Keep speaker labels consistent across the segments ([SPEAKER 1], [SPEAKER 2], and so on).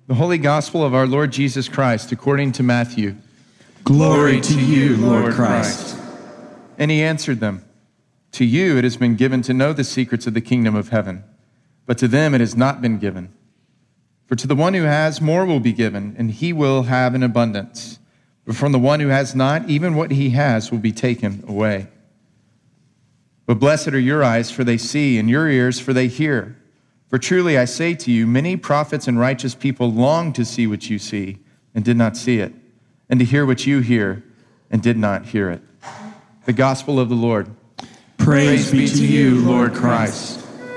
[SPEAKER 1] The Holy Gospel of our Lord Jesus Christ according to Matthew.
[SPEAKER 2] Glory to you, Lord Christ.
[SPEAKER 1] And he answered them, "To you it has been given to know the secrets of the kingdom of heaven, but to them it has not been given. For to the one who has, more will be given, and he will have an abundance. But from the one who has not, even what he has will be taken away. But blessed are your eyes, for they see, and your ears, for they hear. For truly I say to you, many prophets and righteous people longed to see what you see, and did not see it, and to hear what you hear, and did not hear it." The Gospel of the Lord.
[SPEAKER 2] Praise be to you, Lord Christ.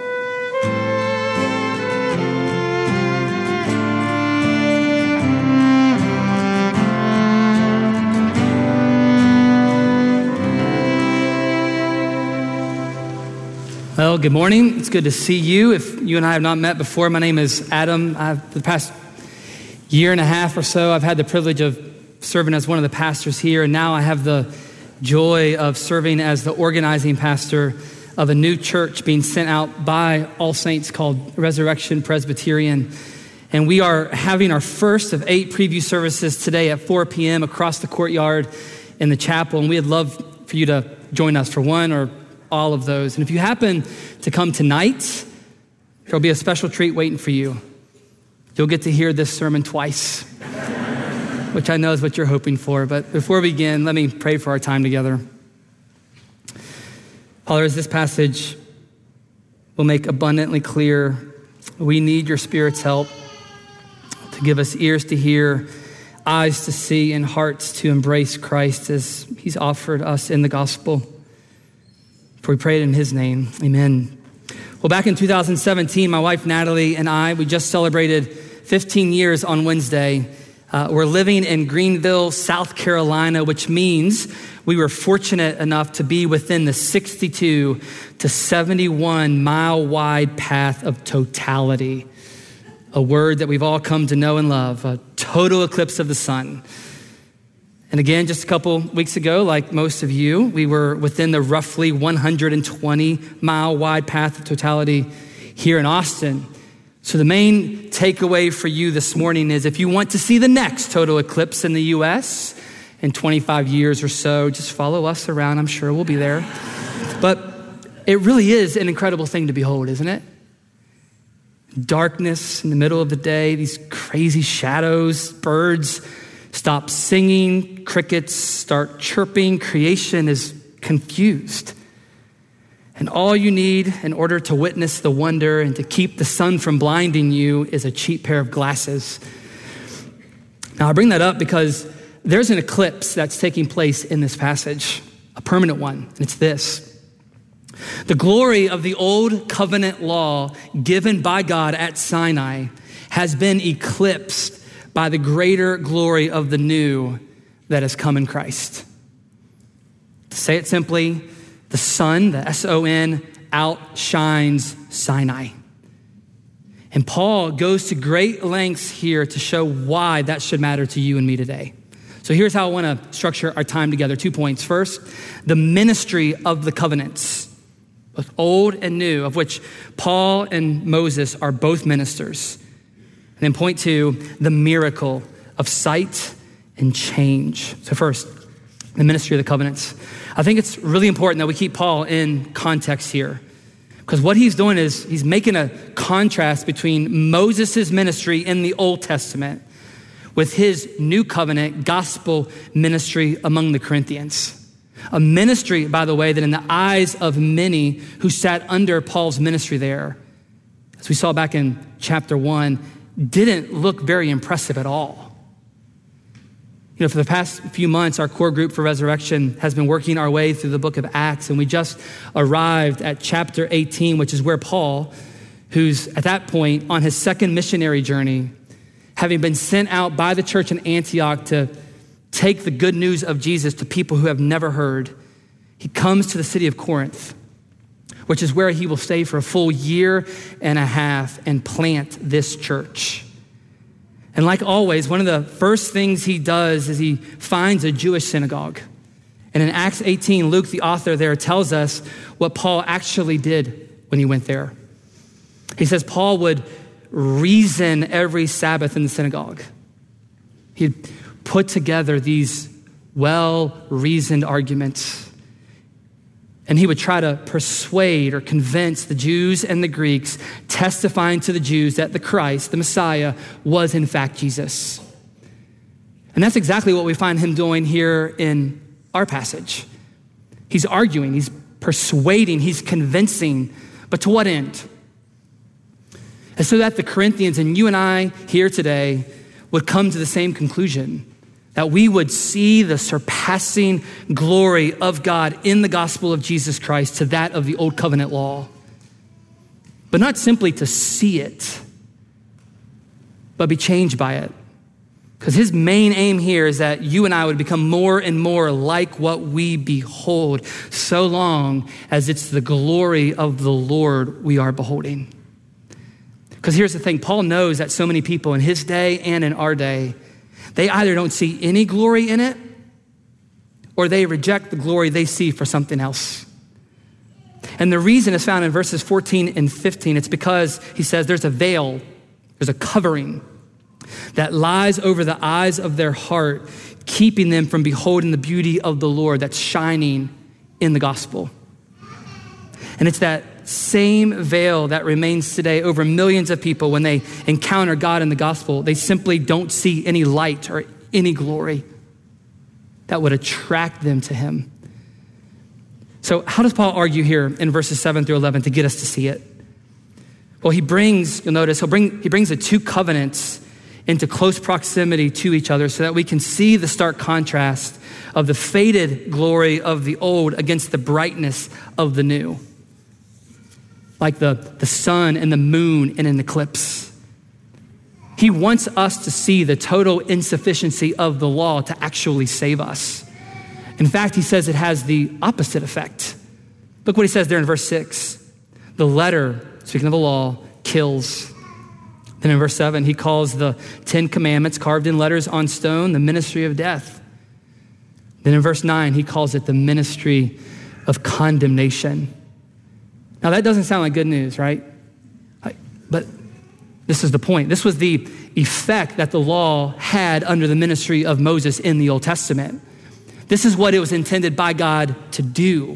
[SPEAKER 3] Well, good morning. It's good to see you. If you and I have not met before, my name is Adam. For the past year and a half or so, I've had the privilege of serving as one of the pastors here, and now I have the joy of serving as the organizing pastor of a new church being sent out by All Saints called Resurrection Presbyterian. And we are having our first of 8 preview services today at 4 p.m. across the courtyard in the chapel, and we'd love for you to join us for one or all of those. And if you happen to come tonight, there'll be a special treat waiting for you. You'll get to hear this sermon twice, which I know is what you're hoping for. But before we begin, let me pray for our time together. Father, as this passage will make abundantly clear, we need your Spirit's help to give us ears to hear, eyes to see, and hearts to embrace Christ as he's offered us in the gospel. For we pray it in his name, amen. Well, back in 2017, my wife Natalie and I, we just celebrated 15 years on Wednesday. We're living in Greenville, South Carolina, which means we were fortunate enough to be within the 62 to 71 mile wide path of totality, a word that we've all come to know and love, a total eclipse of the sun. And again, just a couple weeks ago, like most of you, we were within the roughly 120 mile wide path of totality here in Austin. So the main takeaway for you this morning is if you want to see the next total eclipse in the U.S. in 25 years or so, just follow us around. I'm sure we'll be there. But it really is an incredible thing to behold, isn't it? Darkness in the middle of the day, these crazy shadows, birds stop singing, crickets start chirping, creation is confused. And all you need in order to witness the wonder and to keep the sun from blinding you is a cheap pair of glasses. Now, I bring that up because there's an eclipse that's taking place in this passage, a permanent one, and it's this. The glory of the old covenant law given by God at Sinai has been eclipsed by the greater glory of the new that has come in Christ. To say it simply, the sun, the S-O-N, outshines Sinai. And Paul goes to great lengths here to show why that should matter to you and me today. So here's how I want to structure our time together. 2 points. First, the ministry of the covenants, both old and new, of which Paul and Moses are both ministers. And then point 2, the miracle of sight and change. So first, the ministry of the covenants. I think it's really important that we keep Paul in context here, because what he's doing is he's making a contrast between Moses' ministry in the Old Testament with his new covenant gospel ministry among the Corinthians. A ministry, by the way, that in the eyes of many who sat under Paul's ministry there, as we saw back in chapter 1, didn't look very impressive at all. You know, for the past few months, our core group for Resurrection has been working our way through the book of Acts, and we just arrived at chapter 18, which is where Paul, who's at that point on his second missionary journey, having been sent out by the church in Antioch to take the good news of Jesus to people who have never heard, he comes to the city of Corinth, which is where he will stay for a full year and a half and plant this church. And like always, one of the first things he does is he finds a Jewish synagogue. And in Acts 18, Luke, the author there, tells us what Paul actually did when he went there. He says Paul would reason every Sabbath in the synagogue. He'd put together these well-reasoned arguments. And he would try to persuade or convince the Jews and the Greeks, testifying to the Jews that the Christ, the Messiah, was in fact Jesus. And that's exactly what we find him doing here in our passage. He's arguing, he's persuading, he's convincing, but to what end? And so that the Corinthians and you and I here today would come to the same conclusion, that we would see the surpassing glory of God in the gospel of Jesus Christ to that of the old covenant law. But not simply to see it, but be changed by it. Because his main aim here is that you and I would become more and more like what we behold, so long as it's the glory of the Lord we are beholding. Because here's the thing, Paul knows that so many people in his day and in our day, they either don't see any glory in it, or they reject the glory they see for something else. And the reason is found in verses 14 and 15. It's because he says there's a veil, there's a covering that lies over the eyes of their heart, keeping them from beholding the beauty of the Lord that's shining in the gospel. And it's that same veil that remains today over millions of people when they encounter God in the gospel. They simply don't see any light or any glory that would attract them to him. So how does Paul argue here in verses 7 through 11 to get us to see it? Well, you'll notice, he brings the two covenants into close proximity to each other so that we can see the stark contrast of the faded glory of the old against the brightness of the new. Like the sun and the moon in an eclipse. He wants us to see the total insufficiency of the law to actually save us. In fact, he says it has the opposite effect. Look what he says there in verse 6. The letter, speaking of the law, kills. Then in verse 7, he calls the 10 commandments carved in letters on stone the ministry of death. Then in verse 9, he calls it the ministry of condemnation. Now that doesn't sound like good news, right? But this is the point. This was the effect that the law had under the ministry of Moses in the Old Testament. This is what it was intended by God to do.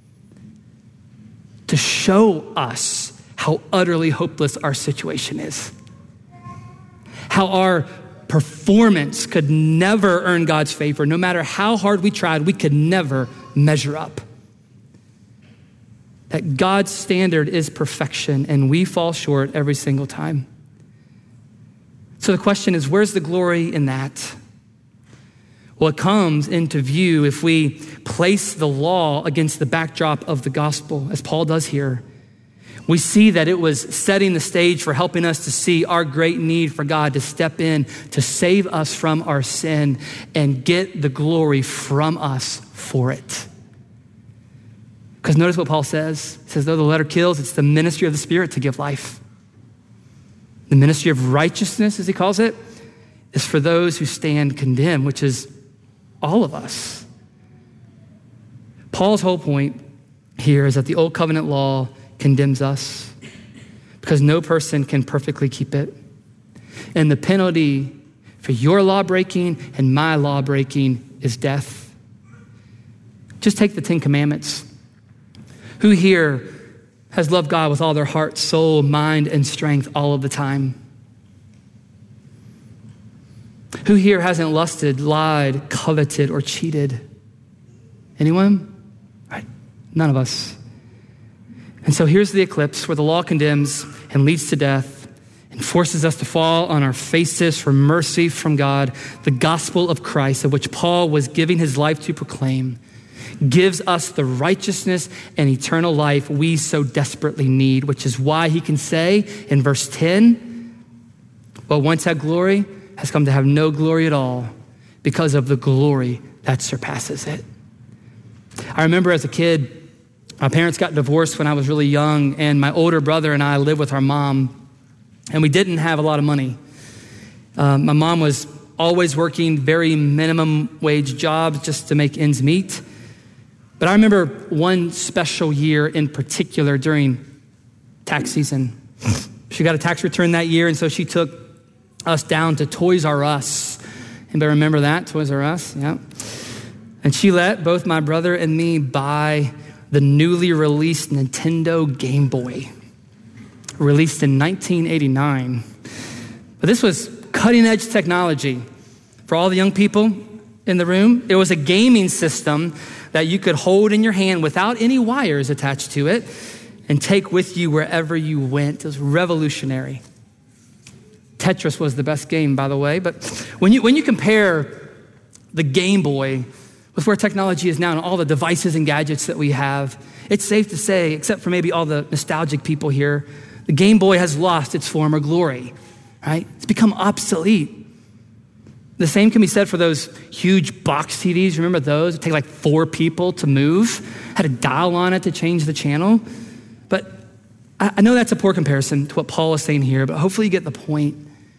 [SPEAKER 3] To show us how utterly hopeless our situation is. How our performance could never earn God's favor. No matter how hard we tried, we could never measure up. That God's standard is perfection and we fall short every single time. So the question is, where's the glory in that? Well, it comes into view if we place the law against the backdrop of the gospel, as Paul does here. We see that it was setting the stage for helping us to see our great need for God to step in, to save us from our sin and get the glory from us for it. Because notice what Paul says. He says, though the letter kills, it's the ministry of the Spirit to give life. The ministry of righteousness, as he calls it, is for those who stand condemned, which is all of us. Paul's whole point here is that the old covenant law condemns us because no person can perfectly keep it. And the penalty for your law breaking and my law breaking is death. Just take the 10 Commandments. Who here has loved God with all their heart, soul, mind, and strength all of the time? Who here hasn't lusted, lied, coveted, or cheated? Anyone? Right. None of us. And so here's the eclipse where the law condemns and leads to death and forces us to fall on our faces for mercy from God. The gospel of Christ, of which Paul was giving his life to proclaim, gives us the righteousness and eternal life we so desperately need, which is why he can say in verse 10, what once had glory has come to have no glory at all because of the glory that surpasses it. I remember as a kid, my parents got divorced when I was really young, and my older brother and I lived with our mom, and we didn't have a lot of money. My mom was always working very minimum wage jobs just to make ends meet. But I remember one special year in particular during tax season. She got a tax return that year, and so she took us down to Toys R Us. Anybody remember that, Toys R Us? Yeah. And she let both my brother and me buy the newly released Nintendo Game Boy, released in 1989. But this was cutting edge technology. For all the young people in the room, it was a gaming system that you could hold in your hand without any wires attached to it and take with you wherever you went. It was revolutionary. Tetris was the best game, by the way. But when you compare the Game Boy with where technology is now and all the devices and gadgets that we have, it's safe to say, except for maybe all the nostalgic people here, the Game Boy has lost its former glory, right? It's become obsolete. The same can be said for those huge box TVs. Remember those? It take like 4 people to move. Had a dial on it to change the channel. But I know that's a poor comparison to what Paul is saying here, but hopefully you get the point.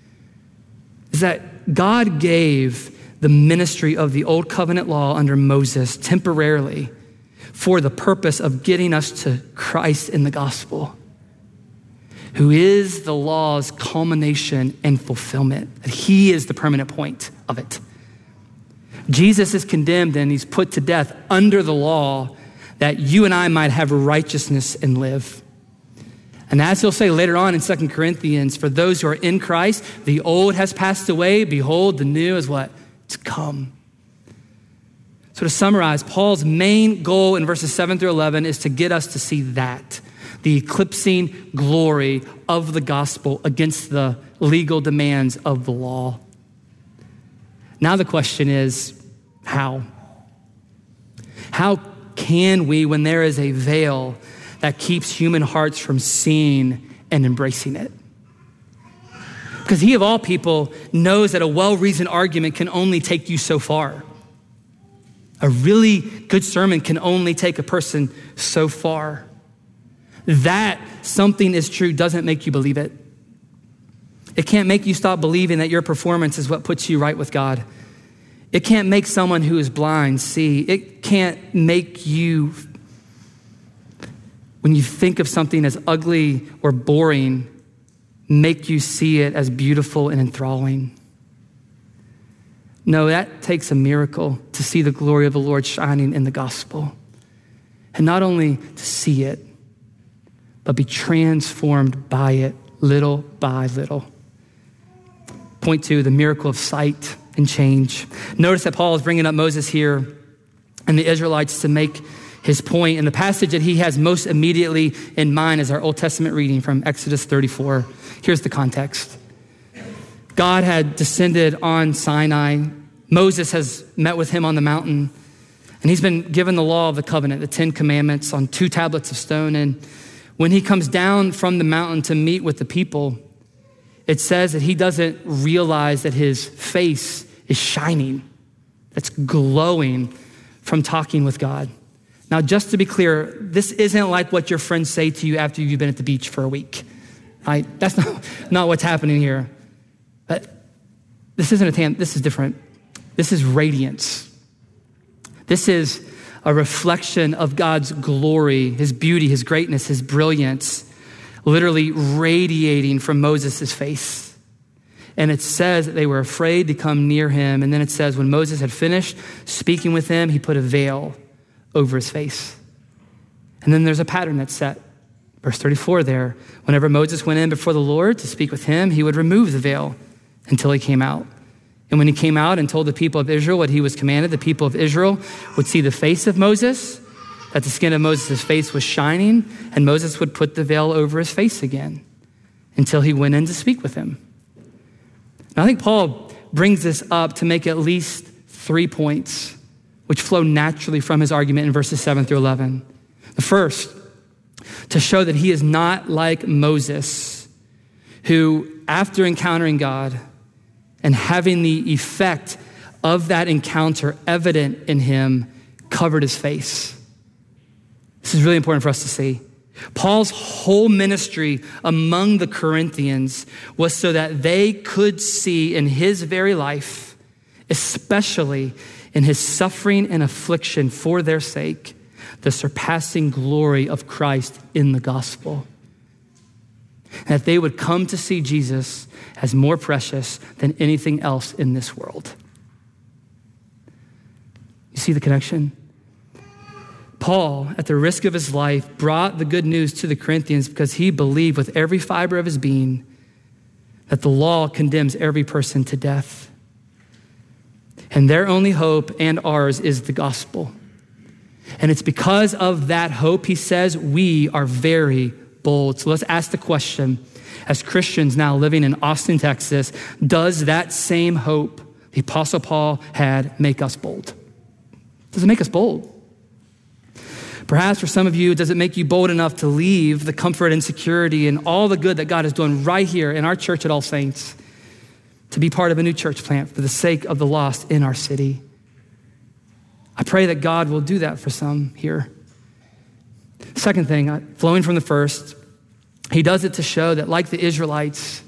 [SPEAKER 3] Is that God gave the ministry of the old covenant law under Moses temporarily for the purpose of getting us to Christ in the gospel, who is the law's culmination and fulfillment. He is the permanent point of it. Jesus is condemned and he's put to death under the law that you and I might have righteousness and live. And as he'll say later on in 2 Corinthians, for those who are in Christ, the old has passed away. Behold, the new is what? It's come. So to summarize, Paul's main goal in verses 7 through 11 is to get us to see that, the eclipsing glory of the gospel against the legal demands of the law. Now the question is, how? How can we, when there is a veil that keeps human hearts from seeing and embracing it? Because he of all people knows that a well-reasoned argument can only take you so far. A really good sermon can only take a person so far. That something is true doesn't make you believe it. It can't make you stop believing that your performance is what puts you right with God. It can't make someone who is blind see. It can't make you, when you think of something as ugly or boring, make you see it as beautiful and enthralling. No, that takes a miracle to see the glory of the Lord shining in the gospel. And not only to see it, but be transformed by it little by little. Point 2, the miracle of sight and change. Notice that Paul is bringing up Moses here and the Israelites to make his point. And the passage that he has most immediately in mind is our Old Testament reading from Exodus 34. Here's the context. God had descended on Sinai. Moses has met with him on the mountain. And he's been given the law of the covenant, the 10 commandments on 2 tablets of stone. And when he comes down from the mountain to meet with the people, it says that he doesn't realize that his face is shining. That's glowing from talking with God. Now, just to be clear, this isn't like what your friends say to you after you've been at the beach for a week. Right? That's not what's happening here. But this isn't this is different. This is radiance. This is a reflection of God's glory, his beauty, his greatness, his brilliance, literally radiating from Moses' face. And it says that they were afraid to come near him. And then it says when Moses had finished speaking with him, he put a veil over his face. And then there's a pattern that's set. Verse 34 there, whenever Moses went in before the Lord to speak with him, he would remove the veil until he came out. And when he came out and told the people of Israel what he was commanded, the people of Israel would see the face of Moses, that the skin of Moses' face was shining, and Moses would put the veil over his face again until he went in to speak with him. Now, I think Paul brings this up to make at least 3 points, which flow naturally from his argument in verses 7 through 11. The first, to show that he is not like Moses, who, after encountering God and having the effect of that encounter evident in him, covered his face. This is really important for us to see. Paul's whole ministry among the Corinthians was so that they could see in his very life, especially in his suffering and affliction for their sake, the surpassing glory of Christ in the gospel. and that they would come to see Jesus as more precious than anything else in this world. You see the connection? Paul, at the risk of his life, brought the good news to the Corinthians because he believed with every fiber of his being that the law condemns every person to death. And their only hope and ours is the gospel. And it's because of that hope, he says, we are very bold. So let's ask the question, as Christians now living in Austin, Texas, does that same hope the Apostle Paul had make us bold? Does it make us bold? Perhaps for some of you, does it make you bold enough to leave the comfort and security and all the good that God is doing right here in our church at All Saints to be part of a new church plant for the sake of the lost in our city? I pray that God will do that for some here. Second thing, flowing from the first, he does it to show that like the Israelites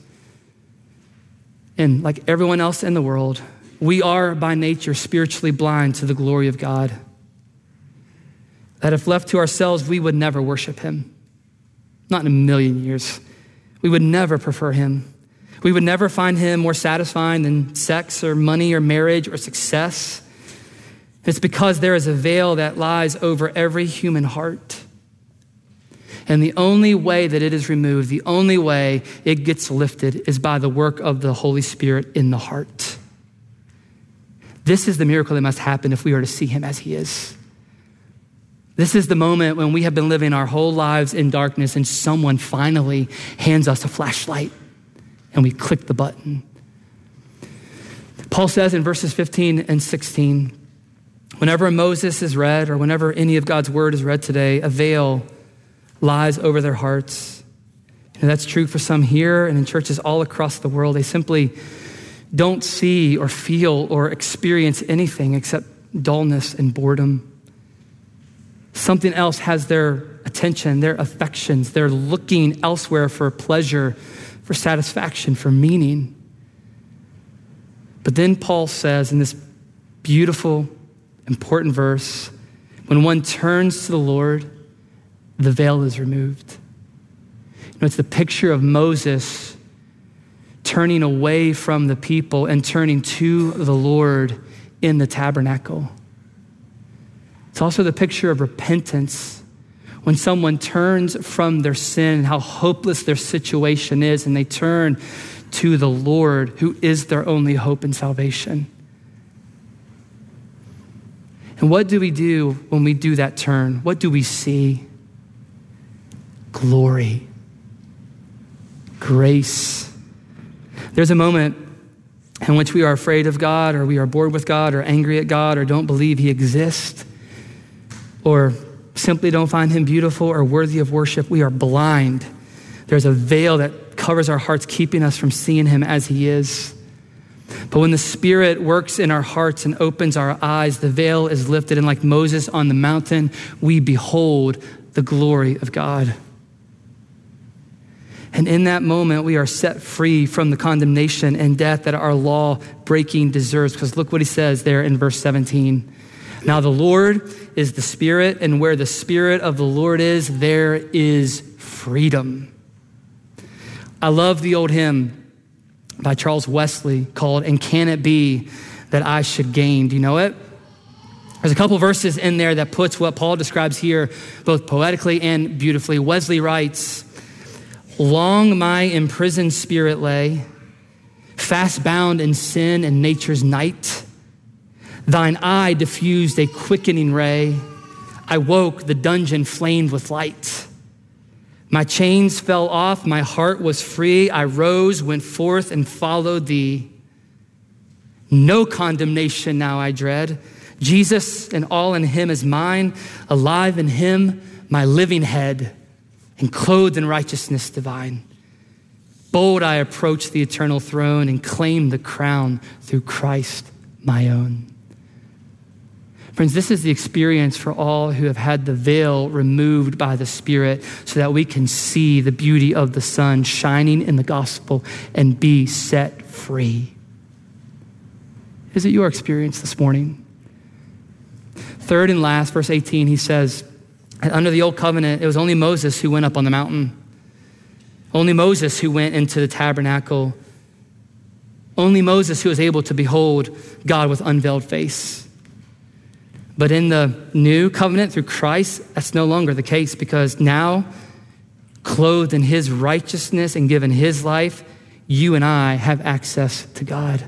[SPEAKER 3] and like everyone else in the world, we are by nature spiritually blind to the glory of God. That if left to ourselves, we would never worship him. Not in a million years. We would never prefer him. We would never find him more satisfying than sex or money or marriage or success. It's because there is a veil that lies over every human heart. And the only way that it is removed, the only way it gets lifted is by the work of the Holy Spirit in the heart. This is the miracle that must happen if we are to see him as he is. This is the moment when we have been living our whole lives in darkness and someone finally hands us a flashlight and we click the button. Paul says in verses 15 and 16, whenever Moses is read or whenever any of God's word is read today, a veil lies over their hearts. And that's true for some here and in churches all across the world. They simply don't see or feel or experience anything except dullness and boredom. Something else has their attention, their affections. They're looking elsewhere for pleasure, for satisfaction, for meaning. But then Paul says in this beautiful, important verse, when one turns to the Lord, the veil is removed. You know, it's the picture of Moses turning away from the people and turning to the Lord in the tabernacle. It's also the picture of repentance when someone turns from their sin and how hopeless their situation is, and they turn to the Lord who is their only hope and salvation. And what do we do when we do that turn? What do we see? Glory, grace. There's a moment in which we are afraid of God, or we are bored with God, or angry at God, or don't believe he exists, or simply don't find him beautiful or worthy of worship. We are blind. There's a veil that covers our hearts, keeping us from seeing him as he is. But when the Spirit works in our hearts and opens our eyes, the veil is lifted, and like Moses on the mountain, we behold the glory of God. And in that moment, we are set free from the condemnation and death that our law-breaking deserves. Because look what he says there in verse 17. Now the Lord is the Spirit, and where the Spirit of the Lord is, there is freedom. I love the old hymn by Charles Wesley called, "And Can It Be That I Should Gain?" Do you know it? There's a couple verses in there that puts what Paul describes here both poetically and beautifully. Wesley writes, "Long my imprisoned spirit lay, fast bound in sin and nature's night. Thine eye diffused a quickening ray. I woke, the dungeon flamed with light. My chains fell off, my heart was free. I rose, went forth, and followed thee. No condemnation now I dread. Jesus and all in him is mine, alive in him, my living head, and clothed in righteousness divine. Bold I approach the eternal throne and claim the crown through Christ my own." Friends, this is the experience for all who have had the veil removed by the Spirit so that we can see the beauty of the sun shining in the gospel and be set free. Is it your experience this morning? Third and last, verse 18, he says, under the old covenant, it was only Moses who went up on the mountain. Only Moses who went into the tabernacle, only Moses who was able to behold God with unveiled face. But in the new covenant through Christ, that's no longer the case, because now, clothed in his righteousness and given his life, you and I have access to God.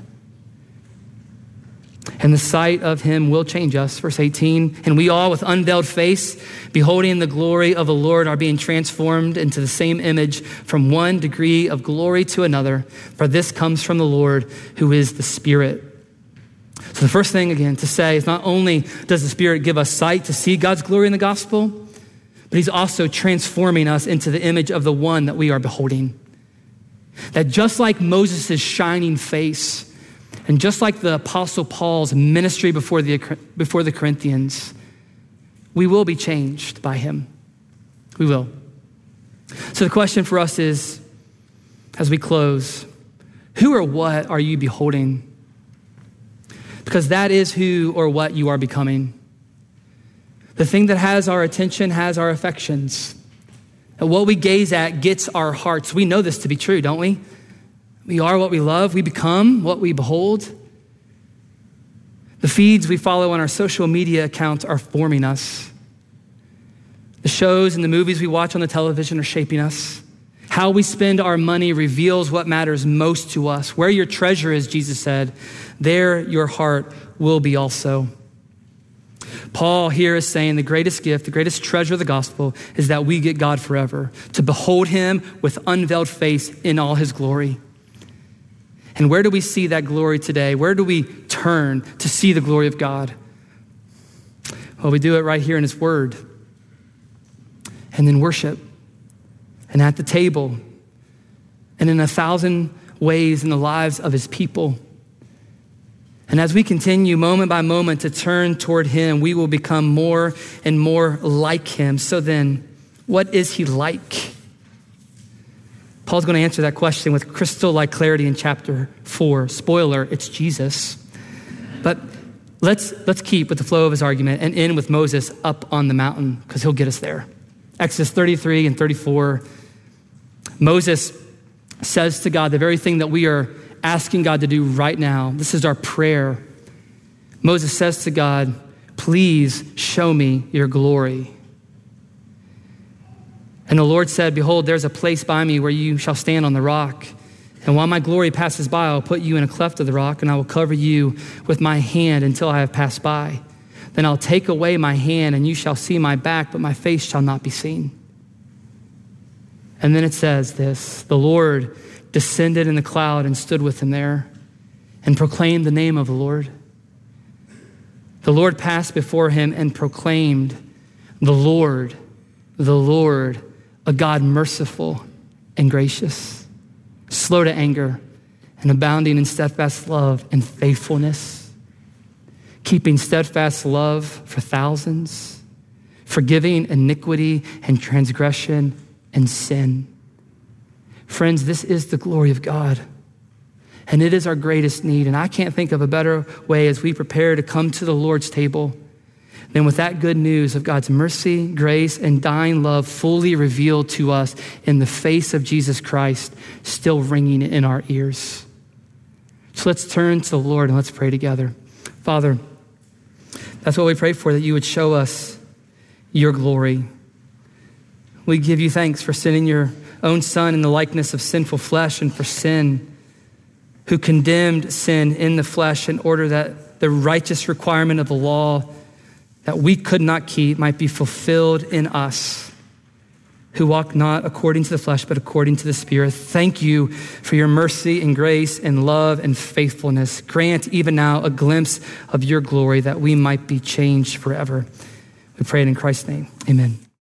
[SPEAKER 3] And the sight of him will change us. Verse 18, and we all with unveiled face, beholding the glory of the Lord, are being transformed into the same image from one degree of glory to another. For this comes from the Lord, who is the Spirit. So the first thing, again, to say is not only does the Spirit give us sight to see God's glory in the gospel, but he's also transforming us into the image of the one that we are beholding. That just like Moses' shining face, and just like the Apostle Paul's ministry before the Corinthians, we will be changed by him. We will. So the question for us is, as we close, who or what are you beholding? Because that is who or what you are becoming. The thing that has our attention has our affections. And what we gaze at gets our hearts. We know this to be true, don't we? We are what we love. We become what we behold. The feeds we follow on our social media accounts are forming us. The shows and the movies we watch on the television are shaping us. How we spend our money reveals what matters most to us. Where your treasure is, Jesus said, there your heart will be also. Paul here is saying the greatest gift, the greatest treasure of the gospel is that we get God forever, to behold him with unveiled face in all his glory. And where do we see that glory today? Where do we turn to see the glory of God? Well, we do it right here in his word. And then worship. And at the table. And in 1,000 ways in the lives of his people. And as we continue moment by moment to turn toward him, we will become more and more like him. So then, what is he like? Paul's going to answer that question with crystal-like clarity in chapter 4. Spoiler, it's Jesus. But let's keep with the flow of his argument and end with Moses up on the mountain, because he'll get us there. Exodus 33 and 34. Moses says to God the very thing that we are asking God to do right now. This is our prayer. Moses says to God, please show me your glory. And the Lord said, behold, there's a place by me where you shall stand on the rock. And while my glory passes by, I'll put you in a cleft of the rock, and I will cover you with my hand until I have passed by. Then I'll take away my hand, and you shall see my back, but my face shall not be seen. And then it says this, the Lord descended in the cloud and stood with him there and proclaimed the name of the Lord. The Lord passed before him and proclaimed, the Lord, a God merciful and gracious, slow to anger and abounding in steadfast love and faithfulness, keeping steadfast love for thousands, forgiving iniquity and transgression and sin. Friends, this is the glory of God, and it is our greatest need. And I can't think of a better way as we prepare to come to the Lord's table than with that good news of God's mercy, grace, and dying love fully revealed to us in the face of Jesus Christ, still ringing in our ears. So let's turn to the Lord and let's pray together. Father, that's what we pray for, that you would show us your glory. We give you thanks for sending your own Son in the likeness of sinful flesh and for sin, who condemned sin in the flesh in order that the righteous requirement of the law that we could not keep might be fulfilled in us, who walk not according to the flesh, but according to the Spirit. Thank you for your mercy and grace and love and faithfulness. Grant even now a glimpse of your glory that we might be changed forever. We pray it in Christ's name. Amen.